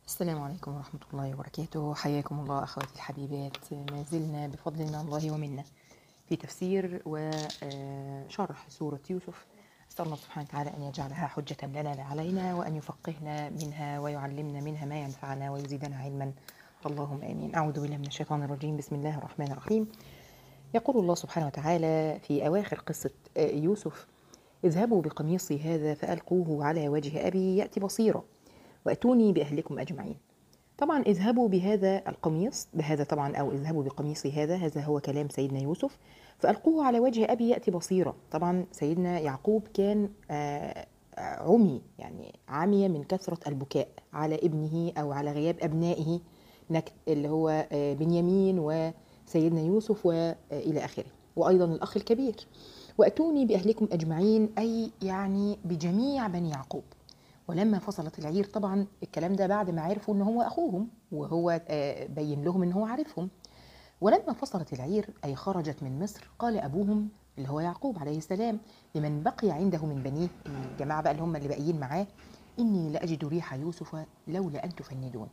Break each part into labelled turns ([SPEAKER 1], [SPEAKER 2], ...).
[SPEAKER 1] السلام عليكم ورحمة الله وبركاته. حياكم الله أخواتي الحبيبات. ما زلنا بفضل من الله ومنا في تفسير وشرح سورة يوسف. أسأل الله سبحانه وتعالى أن يجعلها حجة لنا لا علينا، وأن يفقهنا منها ويعلمنا منها ما ينفعنا ويزيدنا علما. اللهم آمين. أعوذ بالله من الشيطان الرجيم. بسم الله الرحمن الرحيم. يقول الله سبحانه وتعالى في أواخر قصة يوسف: اذهبوا بقميصي هذا فألقوه على وجه أبي يأتي بصيرا وأتوني بأهلكم أجمعين. طبعا اذهبوا بهذا القميص، بهذا طبعا، أو اذهبوا بقميصي هذا هو كلام سيدنا يوسف، فألقوه على وجه أبي يأتي بصيرا. طبعا سيدنا يعقوب كان عمي، يعني عمي من كثرة البكاء على ابنه أو على غياب أبنائه، اللي هو بنيامين وسيدنا يوسف وإلى آخره، وأيضا الأخ الكبير. وأتوني بأهلكم أجمعين، أي يعني بجميع بني يعقوب. ولما فصلت العير، طبعا الكلام ده بعد ما عرفوا ان هو اخوهم، وهو بين لهم ان هو عارفهم. ولما فصلت العير اي خرجت من مصر، قال ابوهم اللي هو يعقوب عليه السلام لمن بقي عنده من بنيه، الجماعه بقى اللي هم اللي باقيين معاه: اني لاجد ريح يوسف لولا ان تفندون.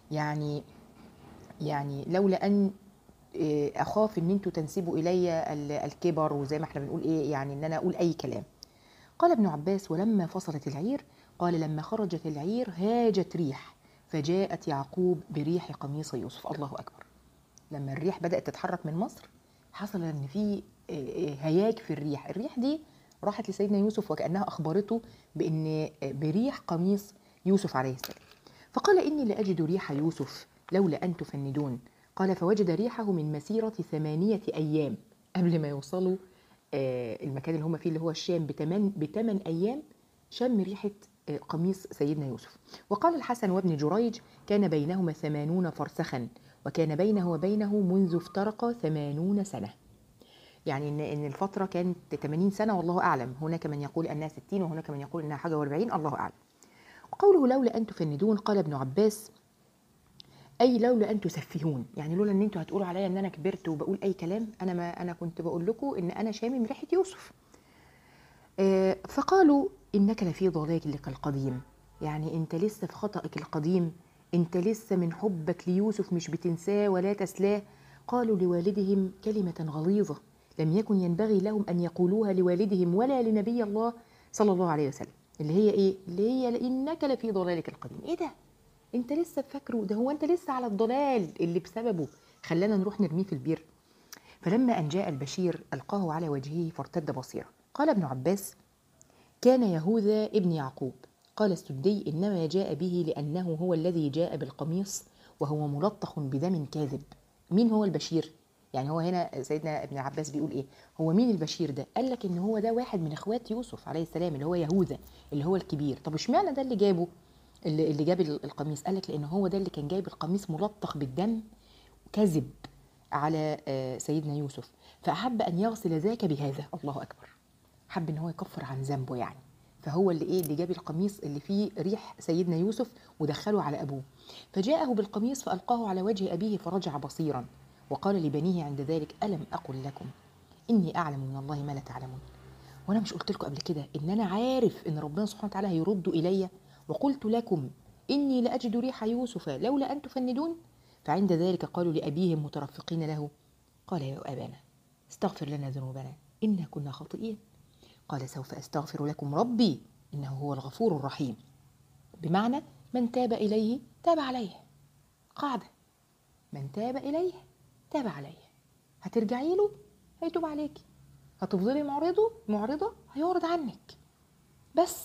[SPEAKER 1] يعني لولا ان اخاف ان انتوا تنسبوا الي الكبر، وزي ما احنا بنقول يعني ان انا اقول اي كلام. قال ابن عباس: ولما فصلت العير، قال لما خرجت العير هاجت ريح فجاءت يعقوب بريح قميص يوسف. الله أكبر. لما الريح بدأت تتحرك من مصر، حصل ان في هياج في الريح دي راحت لسيدنا يوسف، وكأنها أخبرته بأن بريح قميص يوسف عليه السلام. فقال: إني لأجد ريح يوسف لولا أن تفندون. قال: فوجد ريحه من مسيرة 8 أيام قبل ما يوصلوا المكان اللي هم فيه اللي هو الشام، ب8 أيام شم ريحة قميص سيدنا يوسف. وقال الحسن وابن جريج: كان بينهما 80 فرسخا، وكان بينه وبينه منذ افترق 80 سنة. يعني إن الفترة كانت 80 سنة، والله أعلم. هناك من يقول أنها 60، وهناك من يقول أنها حاجة و40، الله أعلم. وقوله لولا أن تفندون، قال ابن عباس: أي لولا أن تسفهون، يعني لولا أن أنتوا هتقولوا عليا أن أنا كبرت وبقول أي كلام، أنا كنت بقول لكم أن أنا شامم ريحة يوسف. فقالوا: إنك لفي ضلالك القديم، يعني أنت لسه في خطأك القديم، أنت لسه من حبك ليوسف مش بتنساه ولا تسلاه. قالوا لوالدهم كلمة غليظة لم يكن ينبغي لهم أن يقولوها لوالدهم ولا لنبي الله صلى الله عليه وسلم، اللي هي إيه؟ اللي هي إنك لفي ضلالك القديم. إيه ده؟ أنت لسه فاكره ده؟ هو أنت لسه على الضلال اللي بسببه خلانا نروح نرميه في البير؟ فلما أن جاء البشير ألقاه على وجهه فارتد بصيرا. قال ابن عباس: كان يهوذا ابن يعقوب. قال السدي: إنما جاء به لأنه هو الذي جاء بالقميص وهو ملطخ بدم كاذب. مين هو البشير؟ يعني هو هنا سيدنا ابن عباس بيقول إيه؟ هو مين البشير ده؟ قال لك إن هو ده واحد من إخوات يوسف عليه السلام، اللي هو يهوذا، اللي هو الكبير. طب اشمعنى ده اللي جابه، اللي جاب القميص؟ قال لك لأن هو ده اللي كان جايب القميص ملطخ بالدم كذب على سيدنا يوسف، فأحب أن يغسل ذاك بهذا. الله أكبر. حب ان هو يكفر عن ذنبه يعني. فهو اللي جاب القميص اللي فيه ريح سيدنا يوسف ودخله على ابوه. فجاءه بالقميص فألقاه على وجه أبيه فرجع بصيرا. وقال لبنيه عند ذلك: ألم أقل لكم إني أعلم من الله ما لا تعلمون؟ وأنا مش قلت لكم قبل كده إن أنا عارف إن ربنا سبحانه وتعالى هيرد إلي؟ وقلت لكم إني لأجد ريح يوسف لولا أن تفندون. فعند ذلك قالوا لأبيهم مترفقين له: قال: يا أبانا استغفر لنا ذنوبنا إنا كنا خاطئين. قال: سوف أستغفر لكم ربي إنه هو الغفور الرحيم. بمعنى من تاب إليه تاب عليه. قاعدة: من تاب إليه تاب عليه. هترجعي له هيتوب عليك، هتفضلي معرضة هيعرض عنك. بس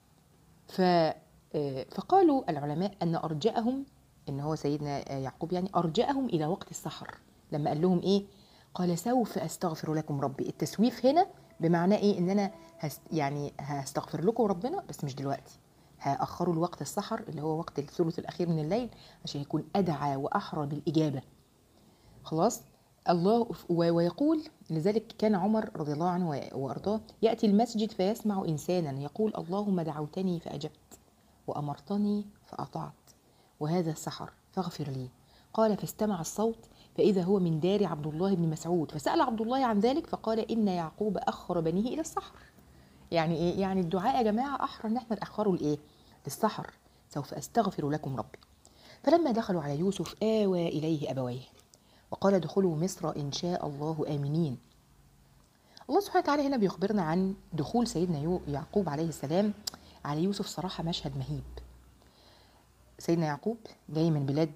[SPEAKER 1] فقالوا العلماء أن أرجأهم، إن هو سيدنا يعقوب يعني أرجأهم إلى وقت السحر. لما قال لهم إيه؟ قال: سوف أستغفر لكم ربي. التسويف هنا بمعنى إيه؟ إن أنا يعني هستغفر لكم ربنا، بس مش دلوقتي، هأخروا لوقت السحر اللي هو وقت الثلث الأخير من الليل، عشان يكون أدعى وأحرى بالإجابة. خلاص. الله ويقول لذلك كان عمر رضي الله عنه وأرضاه يأتي المسجد فيسمع إنسانا يقول: اللهم دعوتني فأجبت، وأمرتني فأطعت، وهذا السحر فاغفر لي. قال: فاستمع الصوت فإذا هو من دار عبد الله بن مسعود، فسأل عبد الله عن ذلك فقال: إن يعقوب أخر بنيه إلى السحر. يعني إيه؟ يعني الدعاء يا جماعة أحرى إن احنا نأخره لإيه؟ للسحر. سوف أستغفر لكم ربي. فلما دخلوا على يوسف آوى إليه أبويه وقال ادخلوا مصر إن شاء الله آمنين. الله سبحانه وتعالى هنا بيخبرنا عن دخول سيدنا يعقوب عليه السلام على يوسف. صراحة مشهد مهيب. سيدنا يعقوب جاي من بلاد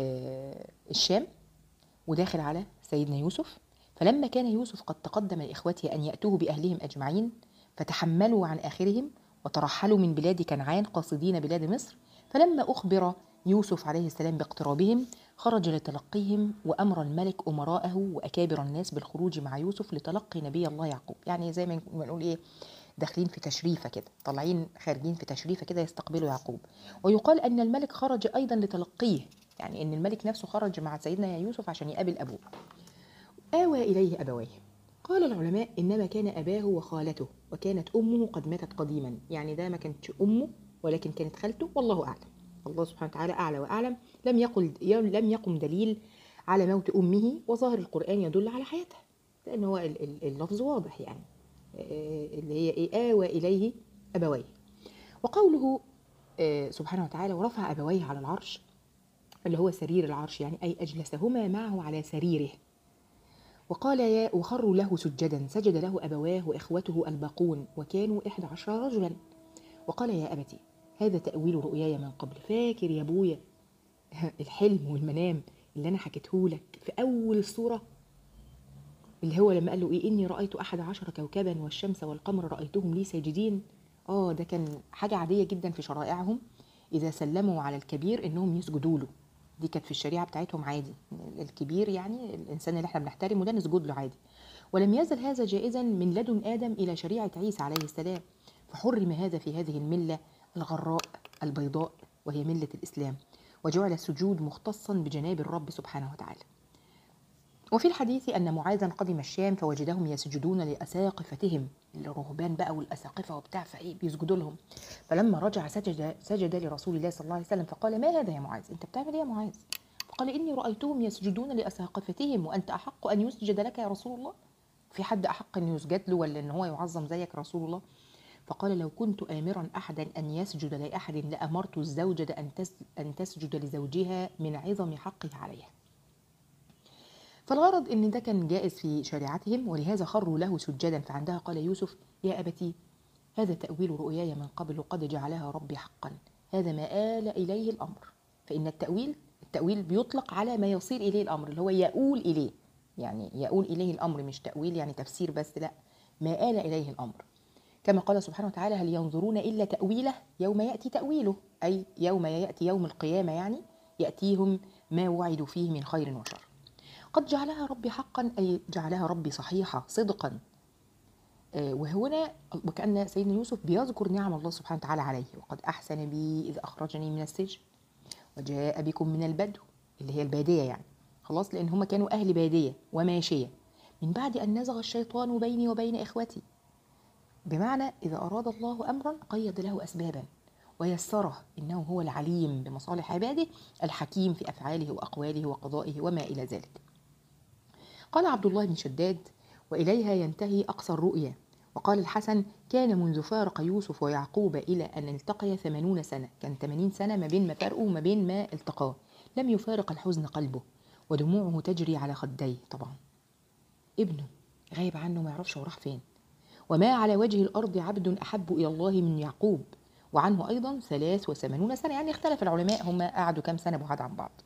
[SPEAKER 1] الشام وداخل على سيدنا يوسف. فلما كان يوسف قد تقدم لإخوته أن يأتوه بأهلهم أجمعين فتحملوا عن آخرهم وترحلوا من بلاد كنعان قاصدين بلاد مصر، فلما أخبر يوسف عليه السلام باقترابهم خرج لتلقيهم، وأمر الملك أمراءه وأكابر الناس بالخروج مع يوسف لتلقي نبي الله يعقوب. يعني زي ما نقول إيه، داخلين في تشريفة كده، طالعين خارجين في تشريفة كده يستقبلوا يعقوب. ويقال أن الملك خرج أيضا لتلقيه، يعني أن الملك نفسه خرج مع سيدنا يوسف عشان يقابل أبوه. آوى إليه أبويه. قال العلماء إنما كان أباه وخالته، وكانت أمه قد ماتت قديما. يعني ده ما كانتش أمه ولكن كانت خالته، والله أعلم. الله سبحانه وتعالى أعلى وأعلم. لم يقم دليل على موت أمه، وظاهر القرآن يدل على حياتها، لأن هو اللفظ واضح يعني. اللي هي إيه؟ آوى إليه أبويه. وقوله سبحانه وتعالى ورفع أبويه على العرش، اللي هو سرير العرش يعني، أي أجلسهما معه على سريره. وقال يا وخروا له سجدا، سجد له أبواه وإخوته الباقون وكانوا 11 رجلا. وقال يا أبتي هذا تأويل رؤياي من قبل. فاكر يا أبويا الحلم والمنام اللي أنا حكيتهولك في أول السورة، اللي هو لما قال له إيه إني رأيت 11 كوكبا والشمس والقمر رأيتهم لي ساجدين. ده كان حاجة عادية جدا في شرائعهم، إذا سلموا على الكبير إنهم يسجدوا له. دي كانت في الشريعة بتاعتهم عادي، الكبير يعني الإنسان اللي احنا بنحترمه ده نسجد له عادي. ولم يزل هذا جائزا من لدن آدم إلى شريعة عيسى عليه السلام، فحرم هذا في هذه الملة الغراء البيضاء وهي ملة الإسلام، وجعل السجود مختصا بجناب الرب سبحانه وتعالى. وفي الحديث أن معاذا قدم الشام فوجدهم يسجدون لأساقفتهم، الرهبان بقى والأساقفة وبتاع، فإيه بيسجدوا لهم. فلما رجع سجد لرسول الله صلى الله عليه وسلم فقال ما هذا يا معاذ، أنت بتعمل إيه يا معاذ؟ فقال إني رأيتهم يسجدون لأساقفتهم وأنت أحق أن يسجد لك يا رسول الله. في حد أحق أن يسجد له ولا أن هو يعظم زيك رسول الله؟ فقال لو كنت آمرا أحدا أن يسجد لأحد لأمرت الزوجة أن تسجد لزوجها من عظم حقه عليها. فالغرض ان ده كان جائز في شريعتهم، ولهذا خروا له سجدا. فعندها قال يوسف يا أبتي هذا تأويل رؤياي من قبل قد جعلها ربي حقا، هذا ما آل إليه الأمر. فإن التأويل بيطلق على ما يصير إليه الأمر، اللي هو يؤول إليه، يعني يؤول إليه الأمر، مش تأويل يعني تفسير بس، لا، ما آل إليه الأمر. كما قال سبحانه وتعالى هل ينظرون إلا تأويله يوم يأتي تأويله، أي يوم يأتي يوم القيامة، يعني يأتيهم ما وعدوا فيه من خير وشر. قد جعلها ربي حقا أي جعلها ربي صحيحة صدقا. وهنا وكأن سيدنا يوسف بيذكر نعم الله سبحانه وتعالى عليه. وقد أحسن بي إذ أخرجني من السجن وجاء بكم من البدو، اللي هي البادية يعني، خلاص، لأن هم كانوا أهل بادية وماشية، من بعد أن نزغ الشيطان بيني وبين إخوتي. بمعنى إذا أراد الله أمرا قيد له أسبابا ويسره، إنه هو العليم بمصالح عباده الحكيم في أفعاله وأقواله وقضائه وما إلى ذلك. قال عبد الله بن شداد وإليها ينتهي أقصى الرؤيا. وقال الحسن كان منذ فارق يوسف ويعقوب إلى أن التقي 80 سنة، كان 80 سنة ما بين ما فارقه وما بين ما التقاه، لم يفارق الحزن قلبه ودموعه تجري على خديه. طبعا ابنه غايب عنه، ما يعرفش هو راح فين. وما على وجه الأرض عبد أحب إلى الله من يعقوب، وعنه أيضا 83 سنة. يعني اختلف العلماء هم قعدوا كم سنة بعاد عن بعض.